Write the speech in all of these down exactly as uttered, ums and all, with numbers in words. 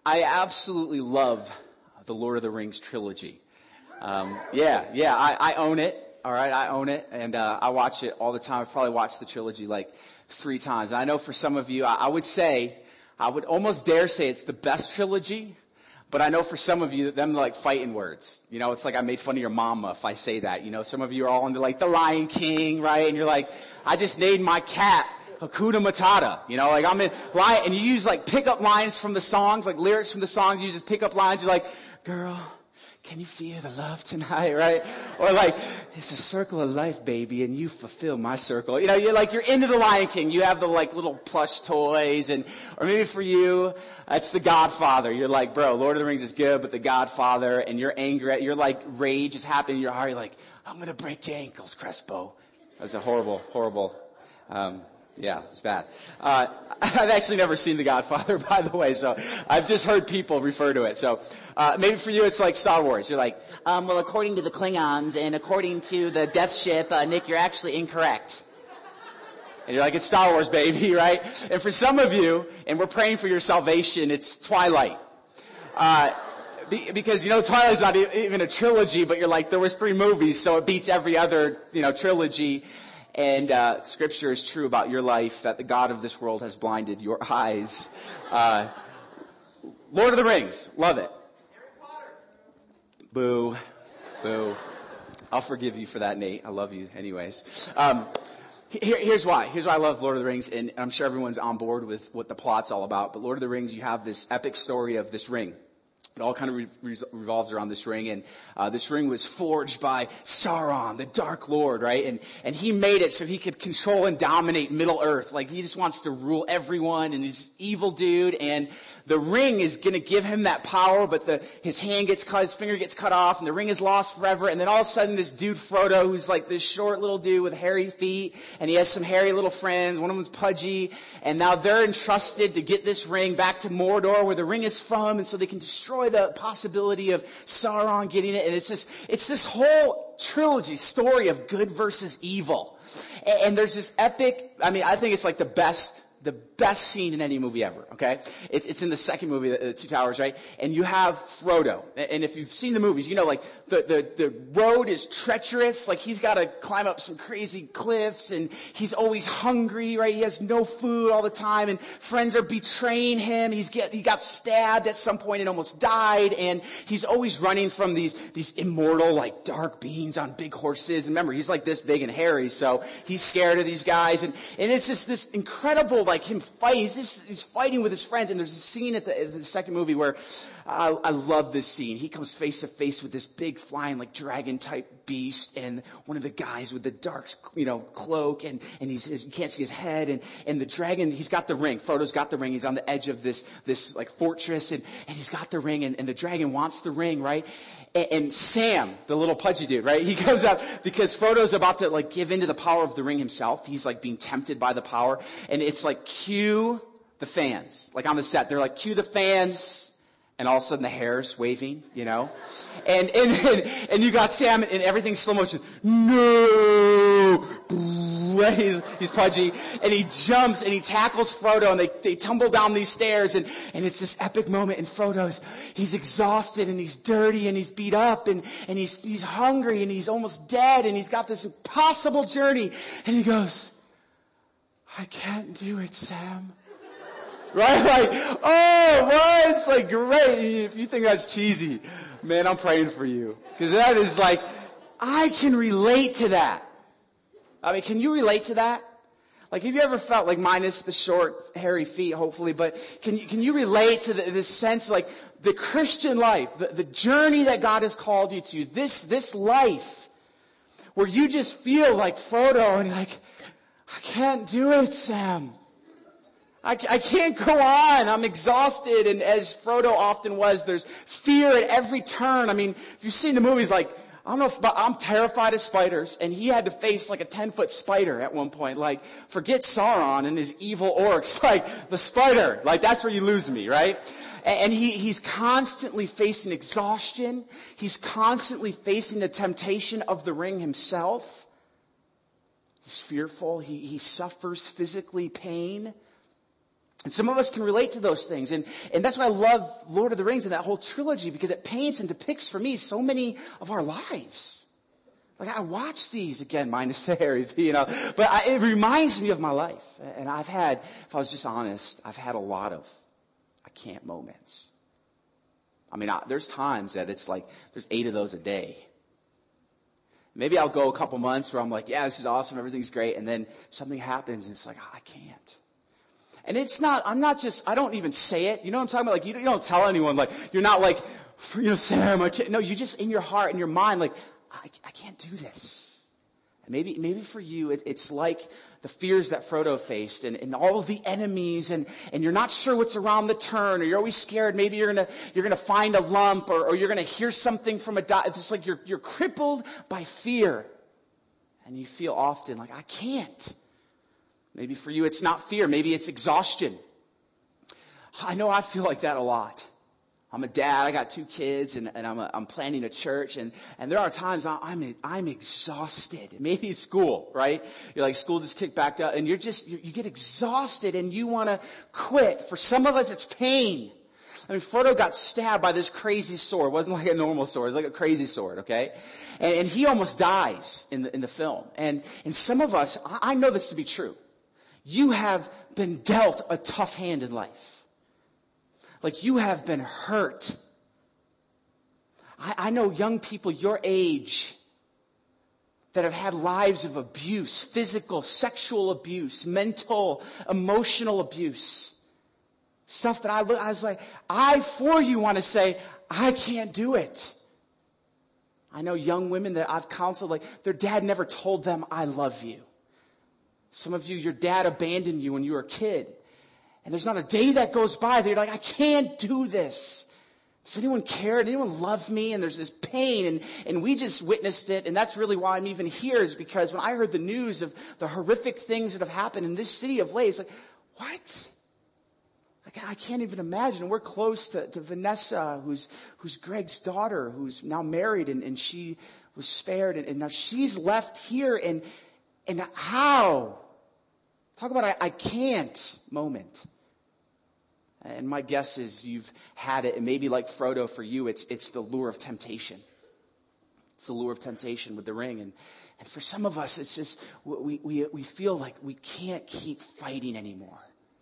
I absolutely love the Lord of the Rings trilogy. Um, yeah, yeah, I, I own it. All right, I own it, and uh, I watch it all the time. I've probably watched the trilogy like three times. And I know for some of you, I, I would say, I would almost dare say it's the best trilogy. But I know for some of you, them like fighting words. You know, it's like I made fun of your mama if I say that. You know, some of you are all into like the Lion King, right? And you're like, I just named my cat Hakuna Matata. You know, like I'm in line, and you use like pickup lines from the songs, like lyrics from the songs. You just pick up lines. You're like, girl, can you feel the love tonight, right? Or like, it's a circle of life, baby, and you fulfill my circle. You know, you're like, you're into the Lion King. You have the like little plush toys, and, or maybe for you, it's the Godfather. You're like, bro, Lord of the Rings is good, but the Godfather, and you're angry at, you're like, rage is happening in your heart. You're like, I'm gonna break your ankles, Crespo. That's a horrible, horrible, um, yeah, it's bad. Uh, I've actually never seen The Godfather, by the way, so I've just heard people refer to it. So uh, maybe for you it's like Star Wars. You're like, um, well, according to the Klingons and according to the Death Ship, uh, Nick, you're actually incorrect. And you're like, it's Star Wars, baby, right? And for some of you, and we're praying for your salvation, it's Twilight. Uh, be, because, you know, Twilight's not even a trilogy, but you're like, there was three movies, so it beats every other, you know, trilogy. And uh, Scripture is true about your life, that the God of this world has blinded your eyes. Uh, Lord of the Rings, love it. Harry Potter. Boo, boo. I'll forgive you for that, Nate. I love you anyways. Um, here, here's why. Here's why I love Lord of the Rings, and I'm sure everyone's on board with what the plot's all about. But Lord of the Rings, you have this epic story of this ring. It all kind of re- re- revolves around this ring, and uh, this ring was forged by Sauron, the Dark Lord, right? And and he made it so he could control and dominate Middle Earth. Like, he just wants to rule everyone, and he's evil dude. And the ring is going to give him that power, but the his hand gets cut, his finger gets cut off, and the ring is lost forever. And then all of a sudden, this dude Frodo, who's like this short little dude with hairy feet, and he has some hairy little friends. One of them's pudgy, and now they're entrusted to get this ring back to Mordor, where the ring is from, and so they can destroy the possibility of Sauron getting it. And it's this, it's this whole trilogy story of good versus evil. And, and there's this epic, I mean, I think it's like the best, the best scene in any movie ever, okay? It's, it's in the second movie, the, the Two Towers, right? And you have Frodo. And if you've seen the movies, you know, like, the, the, the road is treacherous. Like, he's gotta climb up some crazy cliffs, and he's always hungry, right? He has no food all the time, and friends are betraying him. He's get, he got stabbed at some point and almost died, and he's always running from these, these immortal, like, dark beings on big horses. And remember, he's like this big and hairy, so he's scared of these guys. And, and it's just this incredible, like, him fighting. He's just, he's fighting with his friends. And there's a scene at the, at the second movie where I, I love this scene. He comes face to face with this big flying, like, dragon type beast, and one of the guys with the dark, you know, cloak, and, and he's, his, you can't see his head, and, and the dragon, he's got the ring. Frodo's got the ring. He's on the edge of this, this, like, fortress, and, and he's got the ring, and, and the dragon wants the ring, right? And, and Sam, the little pudgy dude, right? He goes up because Frodo's about to, like, give into the power of the ring himself. He's, like, being tempted by the power, and it's like, cue the fans. Like, on the set, they're like, cue the fans. And all of a sudden the hair's waving, you know? And, and, and, and you got Sam, and everything's slow motion. No! He's, he's pudgy. And he jumps and he tackles Frodo, and they, they tumble down these stairs, and, and it's this epic moment. And Frodo's, he's exhausted, and he's dirty, and he's beat up, and, and he's, he's hungry, and he's almost dead, and he's got this impossible journey. And he goes, I can't do it, Sam. Right? Like, oh, what? It's like, great. If you think that's cheesy, man, I'm praying for you. Because that is like, I can relate to that. I mean, can you relate to that? Like, have you ever felt, like, minus the short, hairy feet, hopefully, but can you, can you relate to the, this sense, like, the Christian life, the, the journey that God has called you to, this, this life, where you just feel like Frodo, and you're like, I can't do it, Sam. I, I can't go on. I'm exhausted. And as Frodo often was, there's fear at every turn. I mean, if you've seen the movies, like, I don't know if, but I'm terrified of spiders. And he had to face like a ten foot spider at one point. Like, forget Sauron and his evil orcs. Like, the spider. Like, that's where you lose me, right? And, and he, he's constantly facing exhaustion. He's constantly facing the temptation of the ring himself. He's fearful. He, he suffers physically pain. And some of us can relate to those things. And, and that's why I love Lord of the Rings and that whole trilogy, because it paints and depicts for me so many of our lives. Like I watch these, again, minus the Harry, you know, but I, it reminds me of my life. And I've had, if I was just honest, I've had a lot of I can't moments. I mean, I, there's times that it's like, there's eight of those a day. Maybe I'll go a couple months where I'm like, yeah, this is awesome, everything's great. And then something happens and it's like, oh, I can't. And it's not, I'm not just, I don't even say it. You know what I'm talking about? Like, you don't, you don't tell anyone, like, you're not like, you know, Sam, I can't. No, you just in your heart and your mind, like, I, I can't do this. And maybe, maybe for you, it, it's like the fears that Frodo faced and, and all of the enemies and, and you're not sure what's around the turn or you're always scared. Maybe you're gonna, you're gonna find a lump or, or you're gonna hear something from a dot. It's just like you're, you're crippled by fear. And you feel often like, I can't. Maybe for you, it's not fear. Maybe it's exhaustion. I know I feel like that a lot. I'm a dad. I got two kids, and, and I'm a, I'm planning a church, and, and there are times I'm I'm exhausted. Maybe school, right? You're like school just kicked back up, and you're just you, you get exhausted, and you want to quit. For some of us, it's pain. I mean, Frodo got stabbed by this crazy sword. It wasn't like a normal sword. It was like a crazy sword, okay? And, and he almost dies in the in the film. And and some of us, I, I know this to be true. You have been dealt a tough hand in life. Like you have been hurt. I, I know young people your age that have had lives of abuse, physical, sexual abuse, mental, emotional abuse. Stuff that I look, I was like, I for you want to say, I can't do it. I know young women that I've counseled, like their dad never told them, I love you. Some of you, your dad abandoned you when you were a kid. And there's not a day that goes by that you're like, I can't do this. Does anyone care? Did anyone love me? And there's this pain. And, and we just witnessed it. And that's really why I'm even here, is because when I heard the news of the horrific things that have happened in this city of Lay, it's like, what? Like, I can't even imagine. And we're close to, to Vanessa, who's, who's Greg's daughter, who's now married, and, and she was spared. And, and now she's left here. And, and how? Talk about I, I can't moment. And my guess is you've had it, and maybe like Frodo for you, it's it's the lure of temptation. It's the lure of temptation with the ring. And, and for some of us, it's just, we, we, we feel like we can't keep fighting anymore.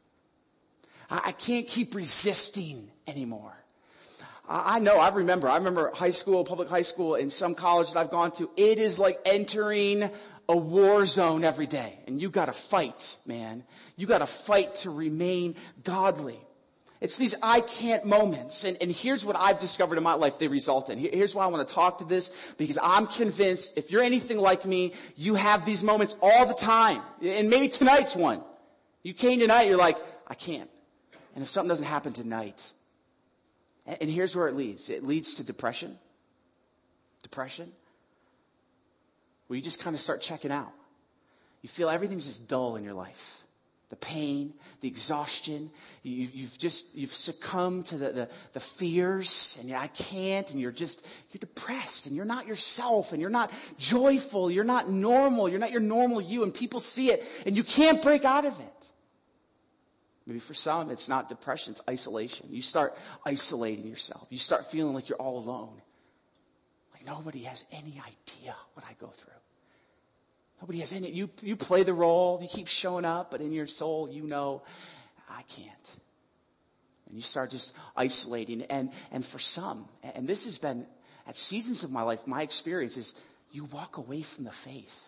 I, I can't keep resisting anymore. I, I know, I remember, I remember high school, public high school, and some college that I've gone to, it is like entering a war zone every day. And you gotta fight, man. You gotta fight to remain godly. It's these I can't moments. And, and here's what I've discovered in my life they result in. Here's why I want to talk to this, because I'm convinced if you're anything like me, you have these moments all the time. And maybe tonight's one. You came tonight, you're like, I can't. And if something doesn't happen tonight, and, and here's where it leads. It leads to depression. Depression. Where you just kind of start checking out. You feel everything's just dull in your life. The pain, the exhaustion, you, you've just, you've succumbed to the, the, the fears, and I can't, and you're just, you're depressed, and you're not yourself, and you're not joyful, you're not normal, you're not your normal you, and people see it, and you can't break out of it. Maybe for some, it's not depression, it's isolation. You start isolating yourself. You start feeling like you're all alone. Like nobody has any idea what I go through. Nobody has any, you, you play the role, you keep showing up, but in your soul, you know, I can't. And you start just isolating. And, and for some, and this has been, at seasons of my life, my experience is you walk away from the faith.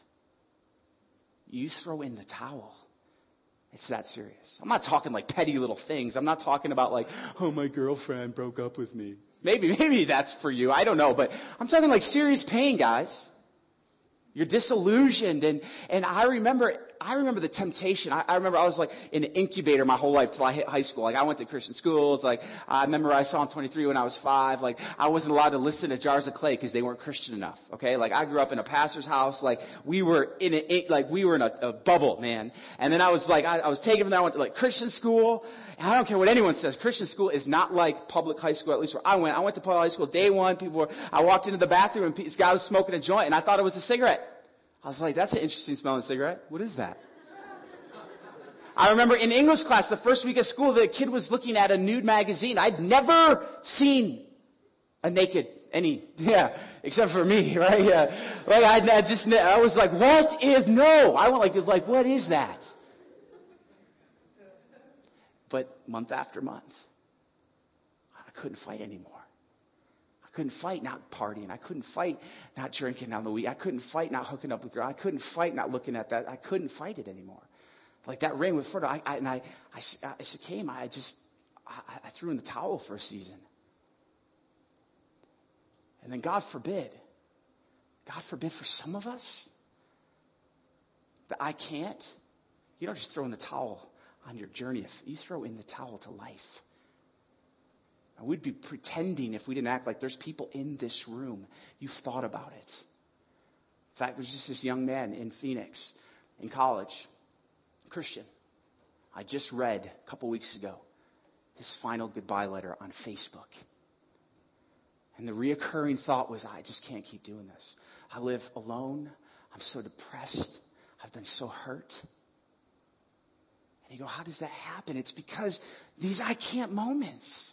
You throw in the towel. It's that serious. I'm not talking like petty little things. I'm not talking about like, oh, my girlfriend broke up with me. Maybe, maybe that's for you. I don't know. But I'm talking like serious pain, guys. You're disillusioned. And, and I remember, I remember the temptation. I, I remember I was like in an incubator my whole life till I hit high school. Like I went to Christian schools. Like I memorized Psalm twenty-three when I was five. Like I wasn't allowed to listen to Jars of Clay because they weren't Christian enough. Okay. Like I grew up in a pastor's house. Like we were in a, like we were in a, a bubble, man. And then I was like, I, I was taken from there. I went to like Christian school. And I don't care what anyone says. Christian school is not like public high school, at least where I went. I went to public high school day one. People were, I walked into the bathroom and this guy was smoking a joint and I thought it was a cigarette. I was like, that's an interesting smelling cigarette. What is that? I remember in English class, the first week of school, the kid was looking at a nude magazine. I'd never seen a naked, any, yeah, except for me, right? Yeah. Like, I, I just, I was like, what is, no. I went like, like, what is that? But month after month, I couldn't fight anymore. I couldn't fight not partying. I couldn't fight not drinking on the week. I couldn't fight not hooking up with girls. I couldn't fight not looking at that. I couldn't fight it anymore. Like that ring with Frodo. I, I, and I, I, I came, I just, I, I threw in the towel for a season. And then God forbid, God forbid for some of us that I can't, you don't just throw in the towel on your journey. If you throw in the towel to life. And we'd be pretending if we didn't act like there's people in this room. You've thought about it. In fact, there's just this young man in Phoenix, in college, Christian. I just read a couple weeks ago his final goodbye letter on Facebook. And the reoccurring thought was, I just can't keep doing this. I live alone. I'm so depressed. I've been so hurt. And you go, how does that happen? It's because these I can't moments.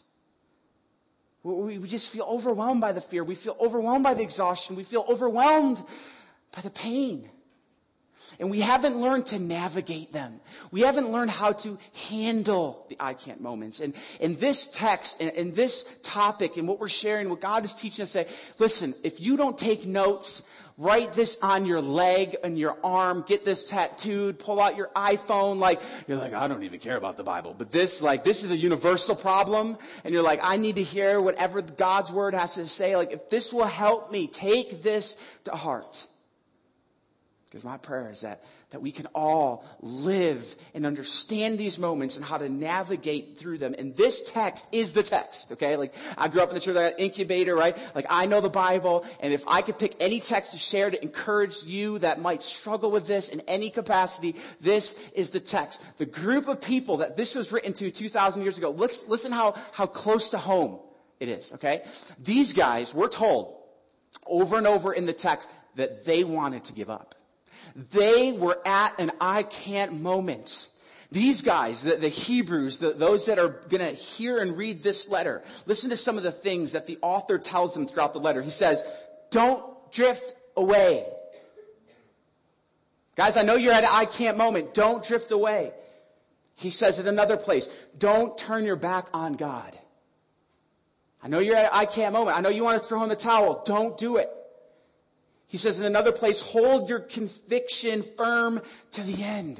We just feel overwhelmed by the fear. We feel overwhelmed by the exhaustion. We feel overwhelmed by the pain. And we haven't learned to navigate them. We haven't learned how to handle the I can't moments. And in this text, in, in this topic, and what we're sharing, what God is teaching us, say, listen, if you don't take notes, write this on your leg and your arm, get this tattooed, pull out your iPhone, like, you're like, I don't even care about the Bible. But this, like, this is a universal problem. And you're like, I need to hear whatever God's word has to say. Like, if this will help me, take this to heart. Because my prayer is that, that we can all live and understand these moments and how to navigate through them. And this text is the text, okay? Like, I grew up in the church, I got an incubator, right? Like, I know the Bible, and if I could pick any text to share to encourage you that might struggle with this in any capacity, this is the text. The group of people that this was written to two thousand years ago, look, listen how, how close to home it is, okay? These guys, we're told over and over in the text that they wanted to give up. They were at an I can't moment. These guys, the, the Hebrews, the, those that are going to hear and read this letter, listen to some of the things that the author tells them throughout the letter. He says, don't drift away. Guys, I know you're at an I can't moment. Don't drift away. He says in another place, don't turn your back on God. I know you're at an I can't moment. I know you want to throw in the towel. Don't do it. He says in another place, hold your conviction firm to the end.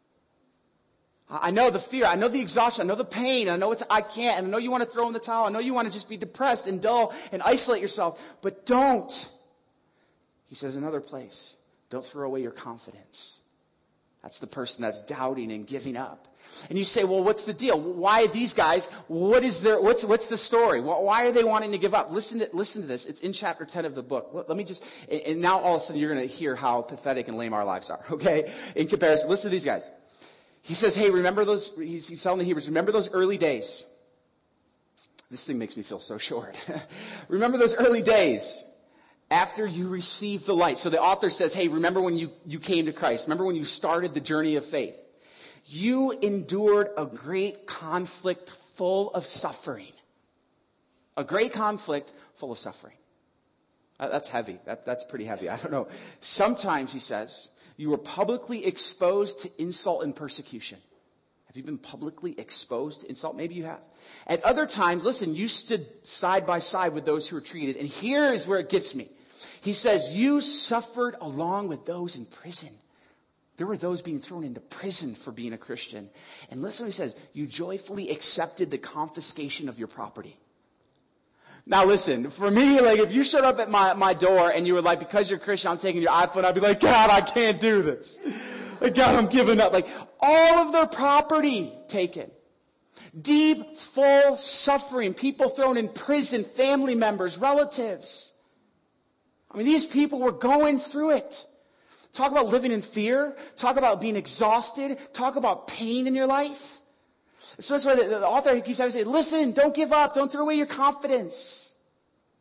I know the fear. I know the exhaustion. I know the pain. I know it's I can't. And I know you want to throw in the towel. I know you want to just be depressed and dull and isolate yourself. But don't. He says in another place, don't throw away your confidence. That's the person that's doubting and giving up. And you say, well, what's the deal? Why these guys? What is their, what's, what's the story? Why are they wanting to give up? Listen to, listen to this. It's in chapter ten of the book. Let, let me just, and now all of a sudden you're going to hear how pathetic and lame our lives are, okay? In comparison, listen to these guys. He says, hey, remember those, he's, he's telling the Hebrews, remember those early days. This thing makes me feel so short. Remember those early days. After you received the light. So the author says, hey, remember when you, you came to Christ. Remember when you started the journey of faith. You endured a great conflict full of suffering. A great conflict full of suffering. Uh, that's heavy. That, that's pretty heavy. I don't know. Sometimes, he says, you were publicly exposed to insult and persecution. Have you been publicly exposed to insult? Maybe you have. At other times, listen, you stood side by side with those who were treated. And here is where it gets me. He says, you suffered along with those in prison. There were those being thrown into prison for being a Christian. And listen what he says, you joyfully accepted the confiscation of your property. Now listen, for me, like if you showed up at my, my door and you were like, because you're Christian, I'm taking your iPhone, I'd be like, God, I can't do this. Like, God, I'm giving up. Like, all of their property taken. Deep, full suffering. People thrown in prison, family members, relatives. I mean, these people were going through it. Talk about living in fear. Talk about being exhausted. Talk about pain in your life. So that's why the, the author keeps having to say, listen, don't give up. Don't throw away your confidence.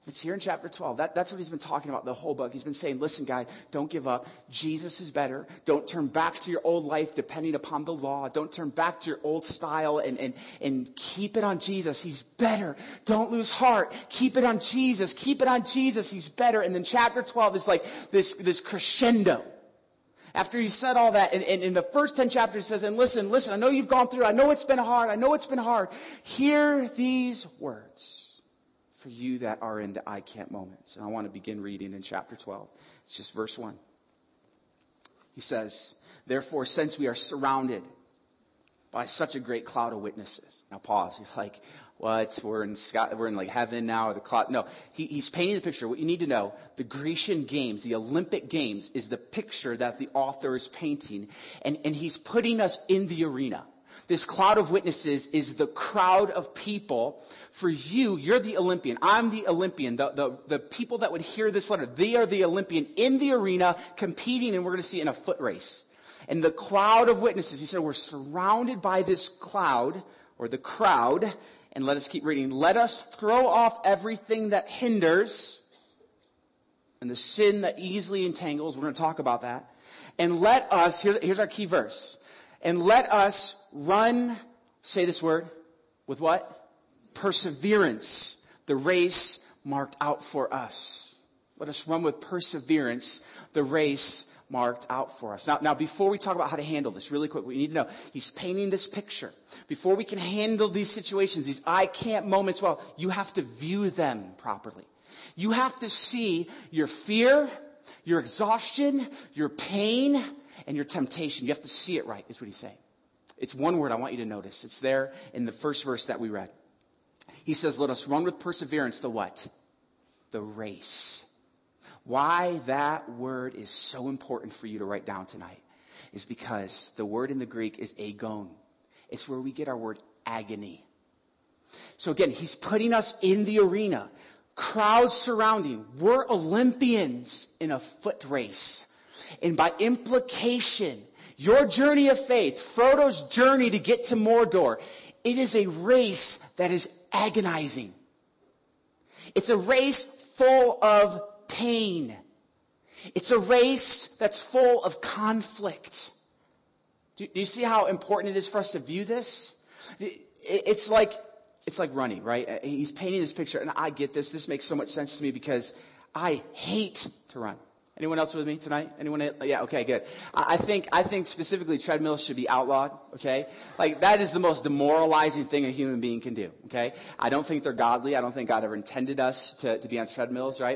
It's here in chapter twelve. That, that's what he's been talking about the whole book. He's been saying, listen, guys, don't give up. Jesus is better. Don't turn back to your old life depending upon the law. Don't turn back to your old style and, and, and keep it on Jesus. He's better. Don't lose heart. Keep it on Jesus. Keep it on Jesus. He's better. And then chapter twelve is like this, this crescendo. After he said all that, and, and in the first ten chapters, he says, and listen, listen, I know you've gone through, I know it's been hard, I know it's been hard. Hear these words for you that are in the I can't moments. And I want to begin reading in chapter twelve. It's just verse one. He says, therefore, since we are surrounded by such a great cloud of witnesses. Now pause. You're like, what? We're in Scott, we're in like heaven now, or the cloud. No, he, he's painting the picture. What you need to know, the Grecian Games, the Olympic Games, is the picture that the author is painting. And, and he's putting us in the arena. This cloud of witnesses is the crowd of people. For you, you're the Olympian. I'm the Olympian. The, the, the people that would hear this letter, they are the Olympian in the arena competing, and we're going to see it in a foot race. And the cloud of witnesses, he said, we're surrounded by this cloud, or the crowd, and let us keep reading. Let us throw off everything that hinders and the sin that easily entangles. We're going to talk about that. And let us, here, here's our key verse. And let us run, say this word, with what? Perseverance. The race marked out for us. Let us run with perseverance the race marked out for us. Now, now, before we talk about how to handle this, really quick, we need to know, he's painting this picture. Before we can handle these situations, these I can't moments, well, you have to view them properly. You have to see your fear, your exhaustion, your pain, and your temptation. You have to see it right, is what he's saying. It's one word I want you to notice. It's there in the first verse that we read. He says, let us run with perseverance the what? The race. Why that word is so important for you to write down tonight is because the word in the Greek is agon. It's where we get our word agony. So again, he's putting us in the arena. Crowds surrounding. We're Olympians in a foot race. And by implication, your journey of faith, Frodo's journey to get to Mordor, it is a race that is agonizing. It's a race full of pain. It's a race that's full of conflict. Do, do you see how important it is for us to view this? It, it's like, it's like running, right? He's painting this picture, and I get this. This makes so much sense to me because I hate to run. Anyone else with me tonight? Anyone? Yeah, okay, good. I think, I think specifically treadmills should be outlawed, okay? Like, that is the most demoralizing thing a human being can do, okay? I don't think they're godly. I don't think God ever intended us to, to be on treadmills, right?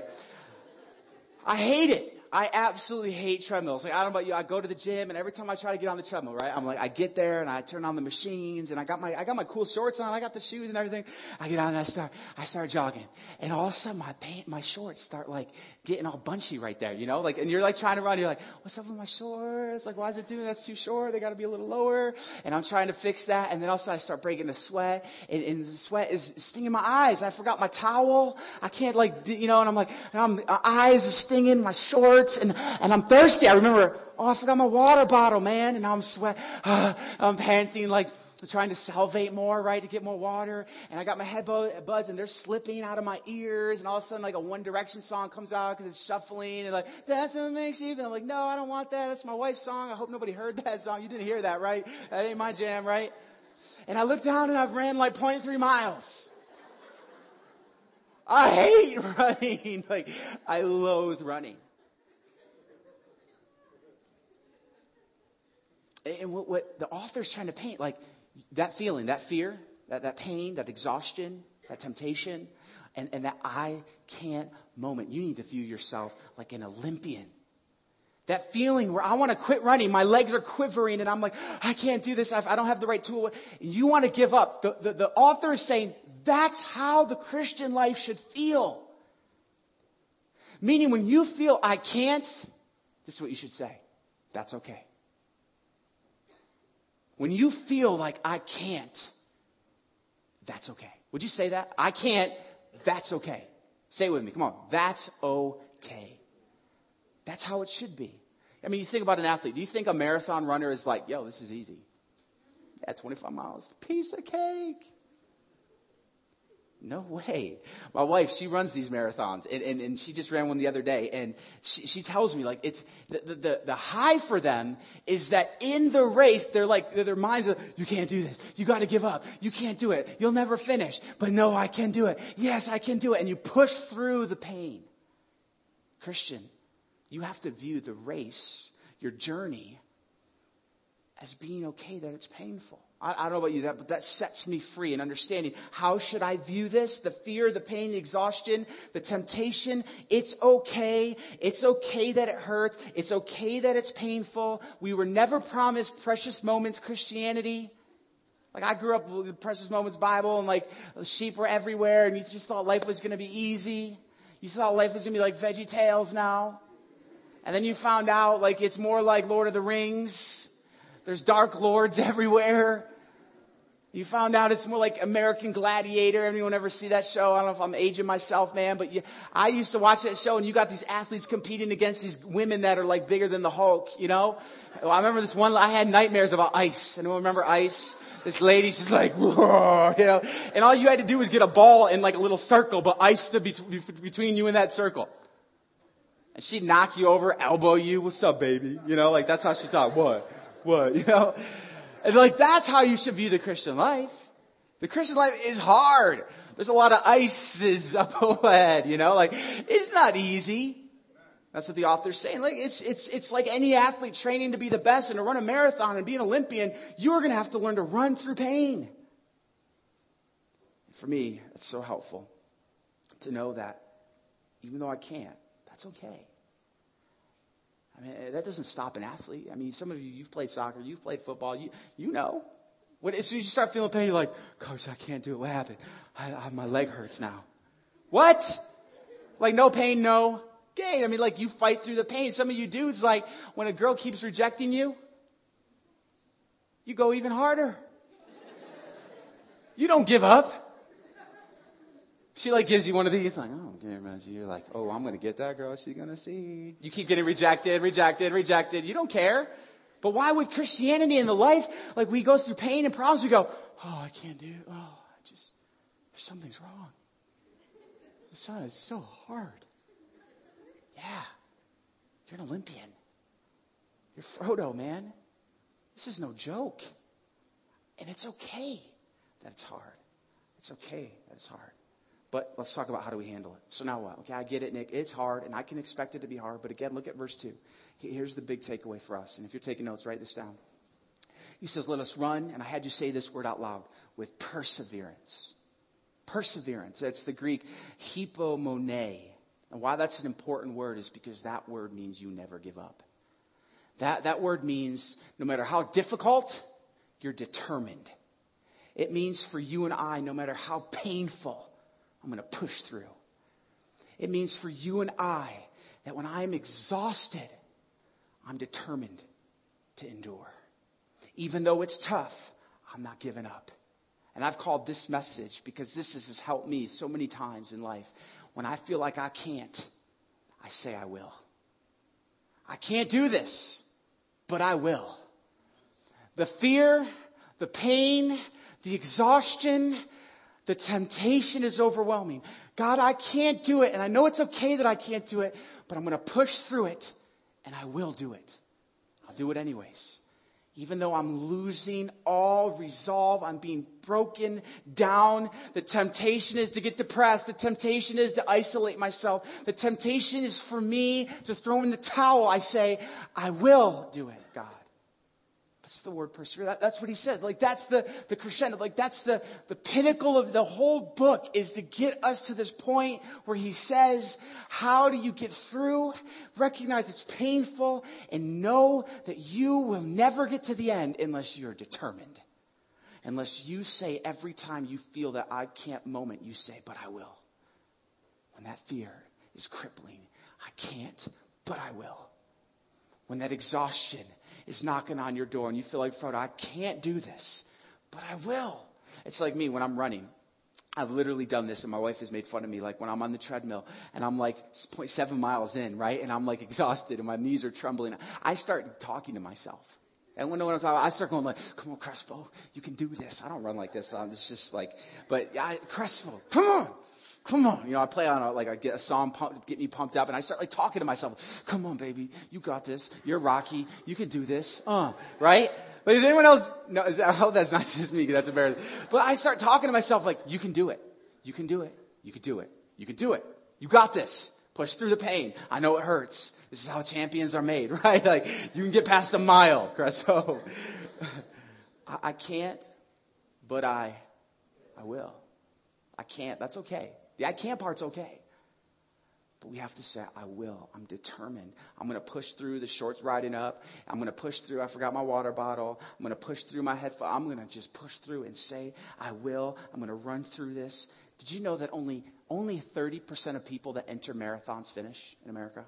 I hate it. I absolutely hate treadmills. Like, I don't know about you. I go to the gym, and every time I try to get on the treadmill, right, I'm like, I get there and I turn on the machines, and I got my, I got my cool shorts on. I got the shoes and everything. I get on and I start, I start jogging, and all of a sudden my pant, my shorts start like getting all bunchy right there, you know, like, and you're like trying to run. You're like, what's up with my shorts? Like, why is it doing that's too short? They got to be a little lower. And I'm trying to fix that, and then also I start breaking the sweat, and, and the sweat is stinging my eyes. I forgot my towel. I can't like, you know, and I'm like, and I'm, my eyes are stinging, my shorts, and and I'm thirsty. I remember, oh, I forgot my water bottle, man. And now I'm sweat, uh, I'm panting, like trying to salivate more, right, to get more water. And I got my headbuds, and they're slipping out of my ears. And all of a sudden, like a One Direction song comes out because it's shuffling. And like, that's what makes you feel. I'm like, no, I don't want that. That's my wife's song. I hope nobody heard that song. You didn't hear that, right? That ain't my jam, right? And I look down, and I've ran like zero point three miles. I hate running. Like, I loathe running. And what, what the author's trying to paint, like that feeling, that fear, that, that pain, that exhaustion, that temptation, and, and that I can't moment. You need to view yourself like an Olympian. That feeling where I want to quit running, my legs are quivering, and I'm like, I can't do this, I don't have the right tool. You want to give up. The, the, the author is saying that's how the Christian life should feel. Meaning when you feel I can't, this is what you should say. That's okay. When you feel like I can't, that's okay. Would you say that? I can't, that's okay. Say it with me. Come on. That's okay. That's how it should be. I mean, you think about an athlete. Do you think a marathon runner is like, yo, this is easy? Yeah, twenty-five miles. Piece of cake. No way. My wife, she runs these marathons, and, and, and she just ran one the other day, and she, she tells me, like, it's the, the, the high for them is that in the race, they're like, their minds are, you can't do this. You got to give up. You can't do it. You'll never finish. But no, I can do it. Yes, I can do it. And you push through the pain. Christian, you have to view the race, your journey, as being okay that it's painful. I, I don't know about you, that, but that sets me free in understanding how should I view this? The fear, the pain, the exhaustion, the temptation. It's okay. It's okay that it hurts. It's okay that it's painful. We were never promised precious moments Christianity. Like I grew up with the Precious Moments Bible and like sheep were everywhere and you just thought life was going to be easy. You thought life was going to be like Veggie Tales now. And then you found out like it's more like Lord of the Rings. There's dark lords everywhere. You found out it's more like American Gladiator. Anyone ever see that show? I don't know if I'm aging myself, man, but you, I used to watch that show and you got these athletes competing against these women that are like bigger than the Hulk, you know? Well, I remember this one, I had nightmares about Ice. Anyone remember Ice? This lady, she's like, whoa, you know? And all you had to do was get a ball in like a little circle, but Ice stood be- between you and that circle. And she'd knock you over, elbow you. What's up, baby? You know, like that's how she talked. What? What? You know? And like that's how you should view the Christian life. The Christian life is hard. There's a lot of ices up ahead, you know? Like it's not easy. That's what the author's saying. Like it's it's it's like any athlete training to be the best and to run a marathon and be an Olympian, you're going to have to learn to run through pain. For me, it's so helpful to know that even though I can't, that's okay. I mean, that doesn't stop an athlete. I mean, some of you, you've played soccer, you've played football, you you know. When, as soon as you start feeling pain, you're like, Coach, I can't do it. What happened? I, I, my leg hurts now. What? Like no pain, no gain. I mean, like you fight through the pain. Some of you dudes, like when a girl keeps rejecting you, you go even harder. You don't give up. She like gives you one of these, like, oh, okay, you're like, oh, I'm going to get that girl. She's going to see. You keep getting rejected, rejected, rejected. You don't care. But why with Christianity and the life, like we go through pain and problems, we go, oh, I can't do it. Oh, I just, something's wrong. It's so hard. Yeah. You're an Olympian. You're Frodo, man. This is no joke. And it's okay that it's hard. It's okay that it's hard. But let's talk about how do we handle it. So now what? Okay, I get it, Nick. It's hard, and I can expect it to be hard. But again, look at verse two. Here's the big takeaway for us. And if you're taking notes, write this down. He says, let us run, and I had you say this word out loud, with perseverance. Perseverance. That's the Greek hypomone. And why that's an important word is because that word means you never give up. That, that word means no matter how difficult, you're determined. It means for you and I, no matter how painful, I'm going to push through. It means for you and I that when I'm exhausted, I'm determined to endure. Even though it's tough, I'm not giving up. And I've called this message because this has helped me so many times in life. When I feel like I can't, I say I will. I can't do this, but I will. The fear, the pain, the exhaustion, the temptation is overwhelming. God, I can't do it. And I know it's okay that I can't do it, but I'm going to push through it and I will do it. I'll do it anyways. Even though I'm losing all resolve, I'm being broken down. The temptation is to get depressed. The temptation is to isolate myself. The temptation is for me to throw in the towel. I say, I will do it, God. That's the word persevere. That, that's what he says. Like that's the, the crescendo. Like that's the, the pinnacle of the whole book is to get us to this point where he says, how do you get through? Recognize it's painful and know that you will never get to the end unless you're determined. Unless you say every time you feel that I can't moment, you say, but I will. When that fear is crippling, I can't, but I will. When that exhaustion is knocking on your door and you feel like, Frodo, I can't do this, but I will. It's like me when I'm running. I've literally done this and my wife has made fun of me. Like when I'm on the treadmill and I'm like zero point seven miles in, right? And I'm like exhausted and my knees are trembling. I start talking to myself. And when no one talking, I start going like, come on, Crespo, you can do this. I don't run like this. Um, it's just like, but I, Crespo, come on. Come on. You know, I play on a, like I get a song, pump, get me pumped up, and I start like talking to myself. Come on, baby. You got this. You're Rocky. You can do this. Uh, right? But is anyone else? No, is, I hope that's not just me, because that's embarrassing. But I start talking to myself like, you can do it. You can do it. You can do it. You can do it. You got this. Push through the pain. I know it hurts. This is how champions are made, right? Like, you can get past a mile, Crespo. I, I can't, but I, I will. I can't. That's okay. The I can't part's okay. But we have to say, I will. I'm determined. I'm going to push through the shorts riding up. I'm going to push through. I forgot my water bottle. I'm going to push through my headphones. I'm going to just push through and say, I will. I'm going to run through this. Did you know that only, only thirty percent of people that enter marathons finish in America?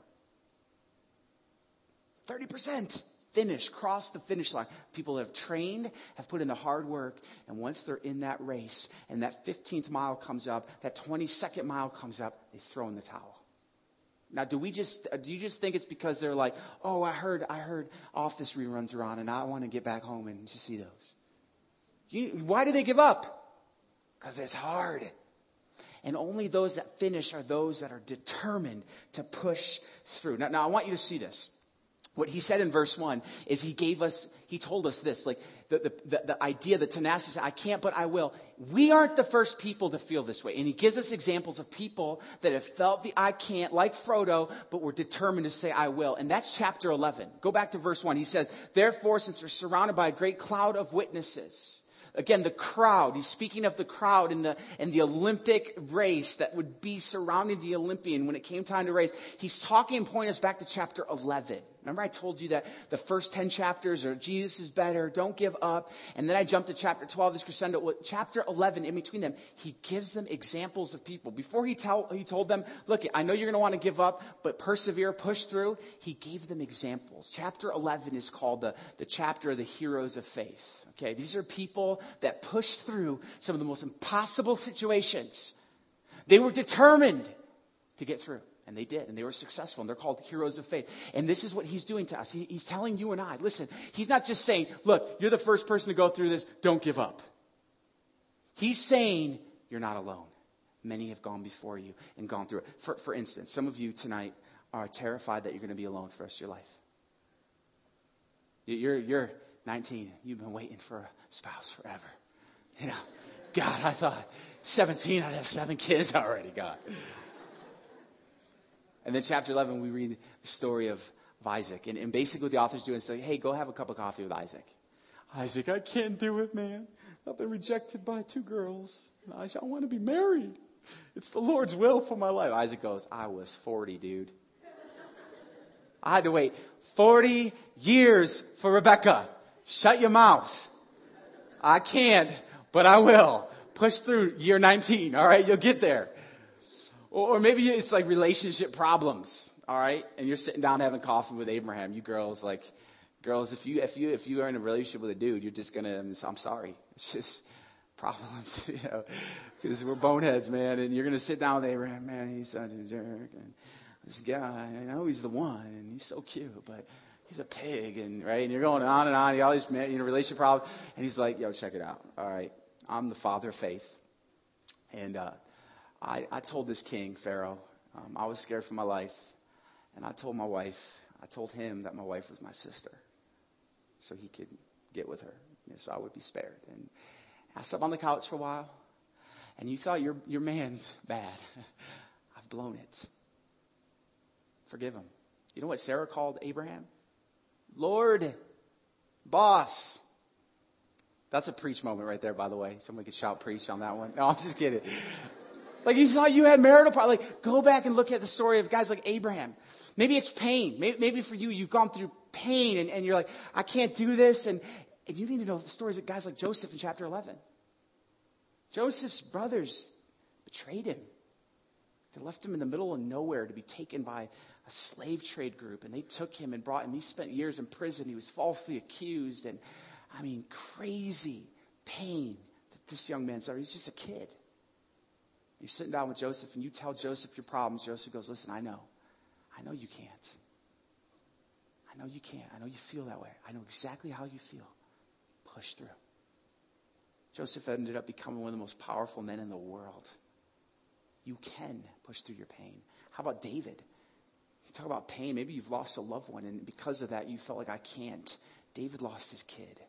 thirty percent. Finish, cross the finish line. People that have trained, have put in the hard work, and once they're in that race, and that fifteenth mile comes up, that twenty-second mile comes up, they throw in the towel. Now, do we just, do you just think it's because they're like, oh, I heard, I heard Office reruns are on, and I want to get back home and just see those? You, why do they give up? Because it's hard. And only those that finish are those that are determined to push through. Now, now I want you to see this. What he said in verse one is he gave us, he told us this, like the, the, the, the idea, the tenacity, I can't, but I will. We aren't the first people to feel this way. And he gives us examples of people that have felt the I can't, like Frodo, but were determined to say I will. And that's chapter eleven. Go back to verse one. He says, therefore, since we're surrounded by a great cloud of witnesses. Again, the crowd. He's speaking of the crowd in the in the Olympic race that would be surrounding the Olympian when it came time to race. He's talking and pointing us back to chapter eleven. Remember I told you that the first ten chapters are Jesus is better, don't give up. And then I jumped to chapter twelve, this crescendo. Chapter eleven, in between them, he gives them examples of people. Before he, tell, he told them, look, I know you're going to want to give up, but persevere, push through. He gave them examples. Chapter eleven is called the, the chapter of the heroes of faith. Okay, these are people that pushed through some of the most impossible situations. They were determined to get through. And they did, and they were successful, and they're called heroes of faith. And this is what he's doing to us. He, he's telling you and I, listen, he's not just saying, look, you're the first person to go through this, don't give up. He's saying, you're not alone. Many have gone before you and gone through it. For, for instance, some of you tonight are terrified that you're going to be alone for the rest of your life. You're, you're nineteen. You've been waiting for a spouse forever. You know, God, I thought seventeen, I'd have seven kids already, God. And then chapter eleven, we read the story of, of Isaac. And, and basically what the author's doing is saying, hey, go have a cup of coffee with Isaac. Isaac, I can't do it, man. I've been rejected by two girls. And Isaac, I want to be married. It's the Lord's will for my life. Isaac goes, I was forty, dude. I had to wait forty years for Rebecca. Shut your mouth. I can't, but I will. Push through year nineteen, all right? You'll get there. Or maybe it's like relationship problems, all right? And you're sitting down having coffee with Abraham. You girls, like, girls, if you if you if you are in a relationship with a dude, you're just gonna. I'm sorry, it's just problems, you know, because we're boneheads, man. And you're gonna sit down with Abraham, man. He's such a jerk, and this guy, I know he's the one, and he's so cute, but he's a pig, and right. And you're going on and on. You all these, you know, relationship problems, and he's like, yo, check it out. All right, I'm the father of faith, and. uh I, I told this king, Pharaoh, um, I was scared for my life. And I told my wife, I told him that my wife was my sister. So he could get with her. You know, so I would be spared. And I sat on the couch for a while. And you thought your, your man's bad. I've blown it. Forgive him. You know what Sarah called Abraham? Lord, boss. That's a preach moment right there, by the way. Somebody could shout preach on that one. No, I'm just kidding. Like you thought you had marital problems. Like go back and look at the story of guys like Abraham. Maybe it's pain. Maybe, maybe for you, you've gone through pain and, and you're like, I can't do this. And, and you need to know the stories of guys like Joseph in chapter eleven. Joseph's brothers betrayed him. They left him in the middle of nowhere to be taken by a slave trade group. And they took him and brought him. He spent years in prison. He was falsely accused. And I mean, crazy pain that this young man suffered. He's just a kid. You're sitting down with Joseph and you tell Joseph your problems. Joseph goes, listen, I know. I know you can't. I I know you can't. I know you feel that way. I know exactly how you feel. Push through. Joseph ended up becoming one of the most powerful men in the world. You can push through your pain. How about David? You talk about pain. Maybe you've lost a loved one, and because of that, you felt like, I can't. David lost his kid.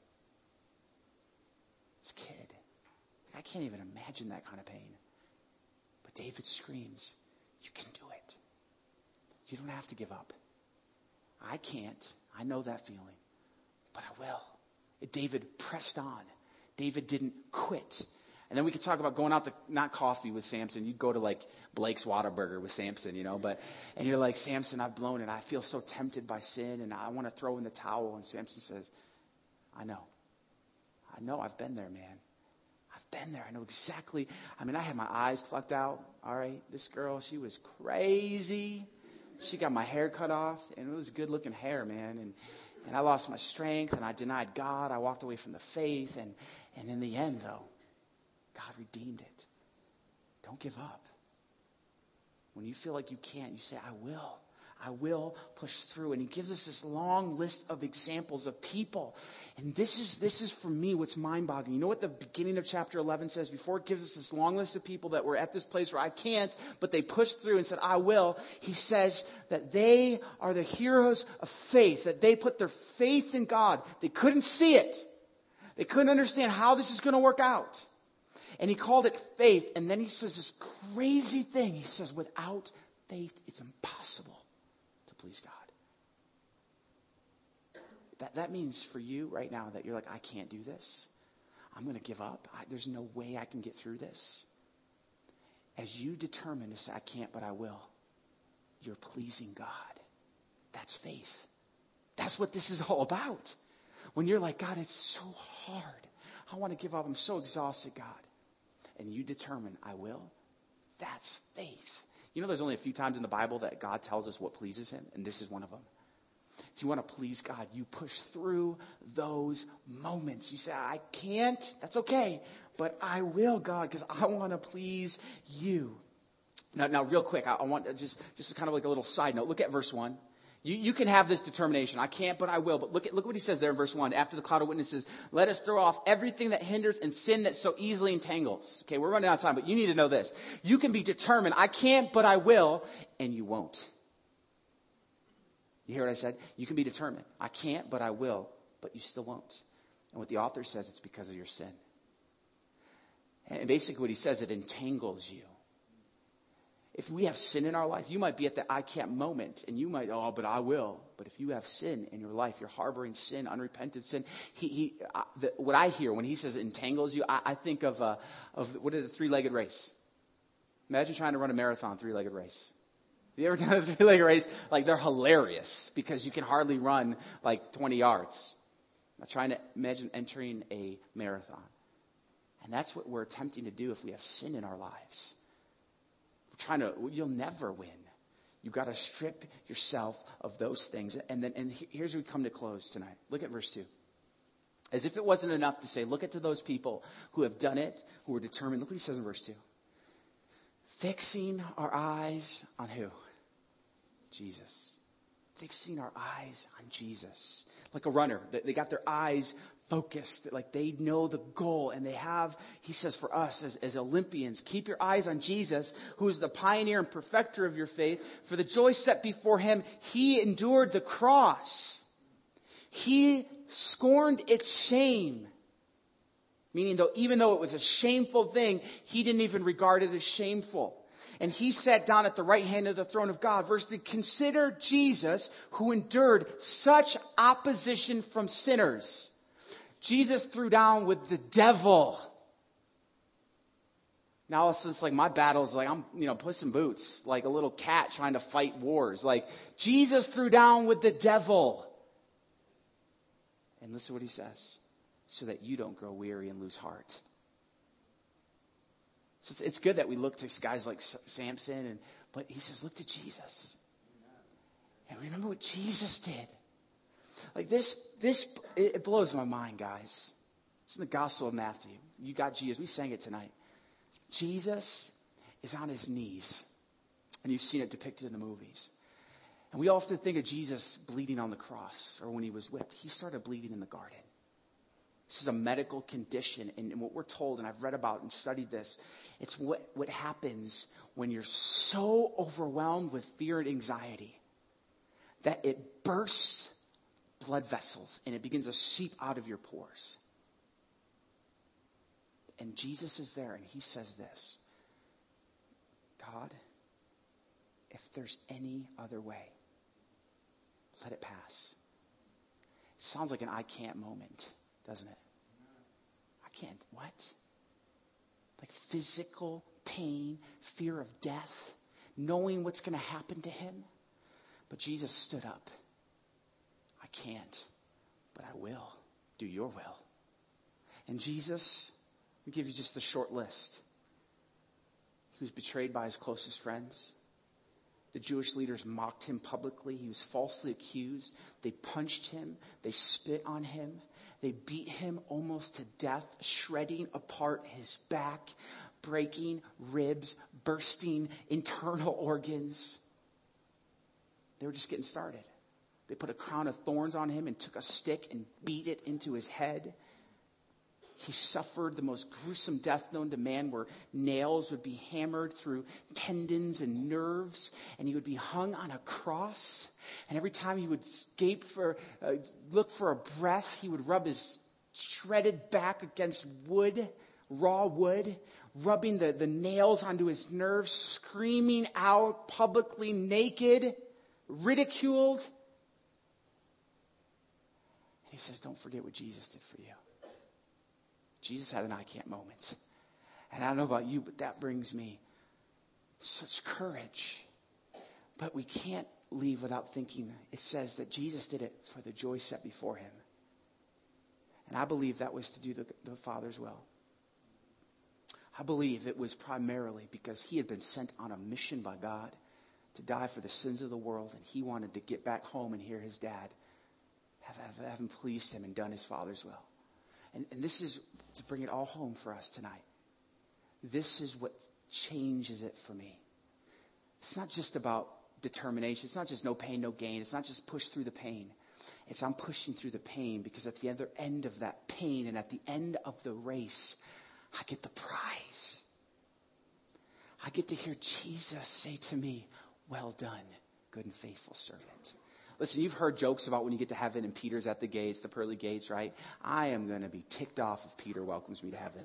His kid. I can't even imagine that kind of pain. But David screams, you can do it. You don't have to give up. I can't. I know that feeling. But I will. David pressed on. David didn't quit. And then we could talk about going out to, not coffee with Samson. You'd go to like Blake's Whataburger with Samson, you know. But and you're like, Samson, I've blown it. I feel so tempted by sin, and I want to throw in the towel. And Samson says, I know. I know. I've been there, man. I've been there. I know exactly. I mean, I had my eyes plucked out. All right. This girl, she was crazy. She got my hair cut off, and it was good looking hair, man. And and I lost my strength, and I denied God. I walked away from the faith. And, and in the end, though, God redeemed it. Don't give up. When you feel like you can't, you say, I will. I will push through. And he gives us this long list of examples of people. And this is this is for me what's mind-boggling. You know what the beginning of chapter eleven says? Before it gives us this long list of people that were at this place where I can't, but they pushed through and said, I will. He says that they are the heroes of faith, that they put their faith in God. They couldn't see it. They couldn't understand how this is going to work out. And he called it faith. And then he says this crazy thing. He says, without faith, it's impossible to please God. That, that means for you right now that you're like, I can't do this. I'm going to give up. I, there's no way I can get through this. As you determine to say, I can't, but I will, you're pleasing God. That's faith. That's what this is all about. When you're like, God, it's so hard. I want to give up. I'm so exhausted, God. And you determine, I will. That's faith. You know, there's only a few times in the Bible that God tells us what pleases him, and this is one of them. If you want to please God, you push through those moments. You say, I can't. That's okay. But I will, God, because I want to please you. Now, now real quick, I, I want to just, just kind of like a little side note. Look at verse one. You, you can have this determination. I can't, but I will. But look at, look what he says there in verse one. After the cloud of witnesses, let us throw off everything that hinders and sin that so easily entangles. Okay, we're running out of time, but you need to know this. You can be determined. I can't, but I will, and you won't. You hear what I said? You can be determined. I can't, but I will, but you still won't. And what the author says, it's because of your sin. And basically what he says, it entangles you. If we have sin in our life, you might be at the I can't moment, and you might, oh, but I will. But if you have sin in your life, you're harboring sin, unrepentant sin. He, he, uh, the, what I hear when he says it entangles you, I, I think of, uh, of what is the three-legged race? Imagine trying to run a marathon three-legged race. Have you ever done a three-legged race? Like, they're hilarious because you can hardly run like twenty yards. I'm trying to imagine entering a marathon. And that's what we're attempting to do if we have sin in our lives. Trying to, you'll never win. You've got to strip yourself of those things. And then, and here's where we come to close tonight. Look at verse two. As if it wasn't enough to say, look at to those people who have done it, who are determined. Look what he says in verse two. Fixing our eyes on who? Jesus. Fixing our eyes on Jesus. Like a runner. They got their eyes focused, like they know the goal, and they have, he says for us as, as Olympians, keep your eyes on Jesus, who is the pioneer and perfecter of your faith. For the joy set before him, he endured the cross. He scorned its shame. Meaning, though, even though it was a shameful thing, he didn't even regard it as shameful. And he sat down at the right hand of the throne of God. Verse three, consider Jesus, who endured such opposition from sinners. Jesus threw down with the devil. Now it's just like my battle is like I'm, you know, Puss in Boots, like a little cat trying to fight wars. Like Jesus threw down with the devil. And listen to what he says, so that you don't grow weary and lose heart. So it's, it's good that we look to guys like Samson, and but he says, look to Jesus. And remember what Jesus did. Like this, this, it blows my mind, guys. It's in the Gospel of Matthew. You got Jesus. We sang it tonight. Jesus is on his knees. And you've seen it depicted in the movies. And we often think of Jesus bleeding on the cross or when he was whipped. He started bleeding in the garden. This is a medical condition. And what we're told, and I've read about and studied this, it's what, what happens when you're so overwhelmed with fear and anxiety that it bursts blood vessels and it begins to seep out of your pores. And Jesus is there and he says this, God, if there's any other way, let it pass. It sounds like an I can't moment, doesn't it? I can't, what? Like physical pain, fear of death, knowing what's going to happen to him. But Jesus stood up. I can't, but I will do your will. And Jesus, I'll give you just the short list. He was betrayed by his closest friends. The Jewish leaders mocked him publicly. He was falsely accused. They punched him. They spit on him. They beat him almost to death, shredding apart his back, breaking ribs, bursting internal organs. They were just getting started. They put a crown of thorns on him and took a stick and beat it into his head. He suffered the most gruesome death known to man, where nails would be hammered through tendons and nerves, and he would be hung on a cross. And every time he would escape for, uh, look for a breath, he would rub his shredded back against wood, raw wood, rubbing the, the nails onto his nerves, screaming out publicly, naked, ridiculed. And he says, don't forget what Jesus did for you. Jesus had an I can't moment. And I don't know about you, but that brings me such courage. But we can't leave without thinking. It says that Jesus did it for the joy set before him. And I believe that was to do the, the Father's will. I believe it was primarily because he had been sent on a mission by God to die for the sins of the world. And he wanted to get back home and hear his dad have, have, have him pleased him and done his Father's will. And, and this is to bring it all home for us tonight. This is what changes it for me. It's not just about determination. It's not just no pain, no gain. It's not just push through the pain. It's I'm pushing through the pain because at the other end of that pain and at the end of the race, I get the prize. I get to hear Jesus say to me, well done, good and faithful servant. Listen, you've heard jokes about when you get to heaven and Peter's at the gates, the pearly gates, right? I am going to be ticked off if Peter welcomes me to heaven.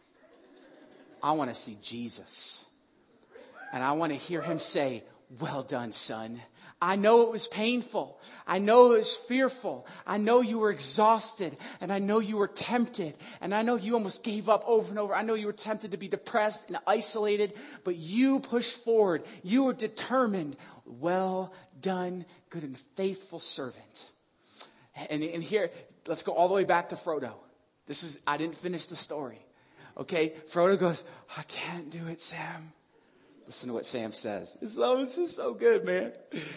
I want to see Jesus. And I want to hear him say, well done, son. I know it was painful. I know it was fearful. I know you were exhausted. And I know you were tempted. And I know you almost gave up over and over. I know you were tempted to be depressed and isolated. But you pushed forward. You were determined. Well done, good and faithful servant. And, and here, let's go all the way back to Frodo. This is, I didn't finish the story. Okay, Frodo goes, I can't do it, Sam. Listen to what Sam says. This, oh, this is so good, man.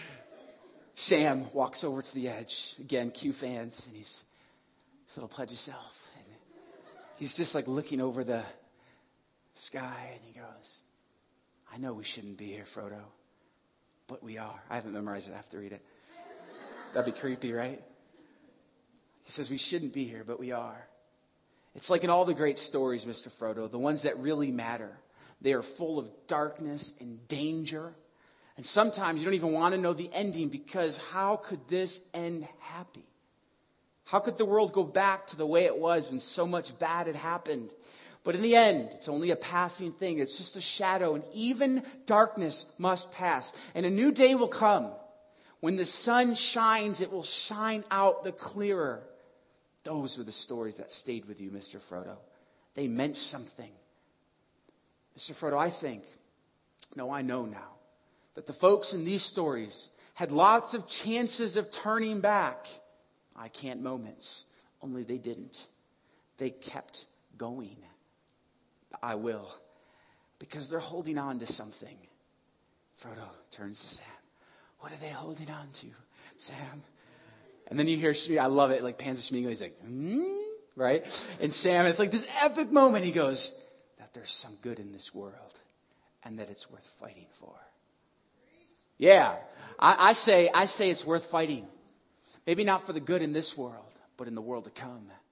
Sam walks over to the edge. Again, Q fans. And he's, his little pledge yourself. And he's just like looking over the sky. And he goes, I know we shouldn't be here, Frodo. But we are. I haven't memorized it. I have to read it. That'd be creepy, right? He says we shouldn't be here, but we are. It's like in all the great stories, Mister Frodo, the ones that really matter. They are full of darkness and danger. And sometimes you don't even want to know the ending because how could this end happy? How could the world go back to the way it was when so much bad had happened? But in the end, it's only a passing thing. It's just a shadow. And even darkness must pass. And a new day will come. When the sun shines, it will shine out the clearer. Those were the stories that stayed with you, Mister Frodo. They meant something. Mister Frodo, I think, no, I know now, that the folks in these stories had lots of chances of turning back. I can't moments. Only they didn't. They kept going. I will. Because they're holding on to something. Frodo turns to Sam. What are they holding on to, Sam? And then you hear, I love it, like Panzer Schmiegel, he's like, hmm? Right? And Sam, it's like this epic moment. He goes, that there's some good in this world and that it's worth fighting for. Yeah. I, I say, I say it's worth fighting. Maybe not for the good in this world, but in the world to come.